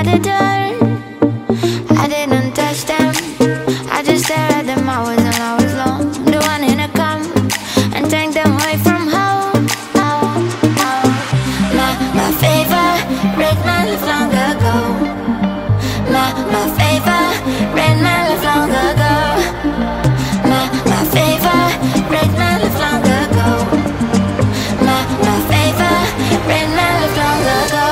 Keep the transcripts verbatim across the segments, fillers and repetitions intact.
the door. I didn't touch them, I just stared at them hours and hours long. The one in a come and take them away from home. My, my favorite man left long ago. My, my favorite man left long ago. My, my favorite man left long ago. My, my favorite man left long ago.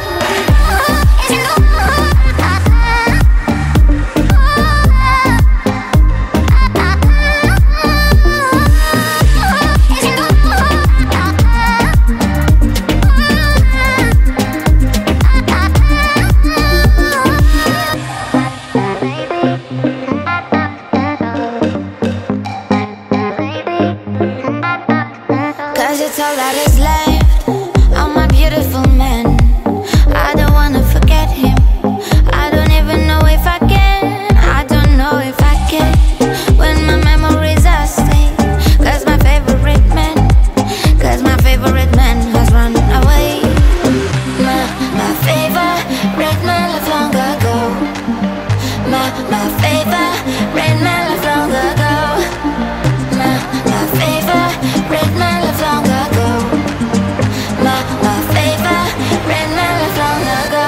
Cause it's all that is left of my beautiful man. I don't wanna forget him. I don't even know if I can. I don't know if I can. When my memories are staying. Cause my favorite man, Cause my favorite man has run away. My, my favorite man left long ago. My, my favorite man left long ago. My, my favorite man left long ago. My, my favorite man left long ago.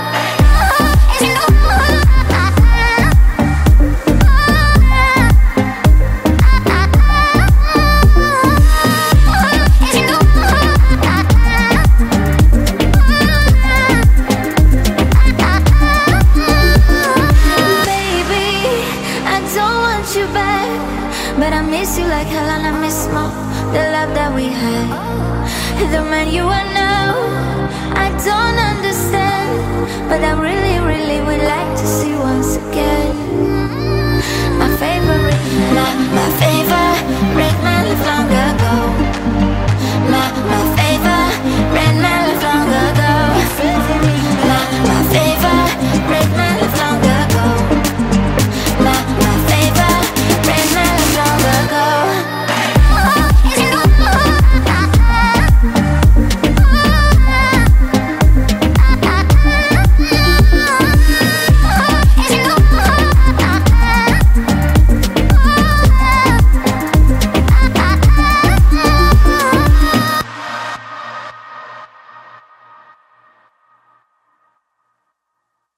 Baby, I don't want you back, but I miss you like hell and I miss more the love that we had. The man you are now, I don't understand, but I really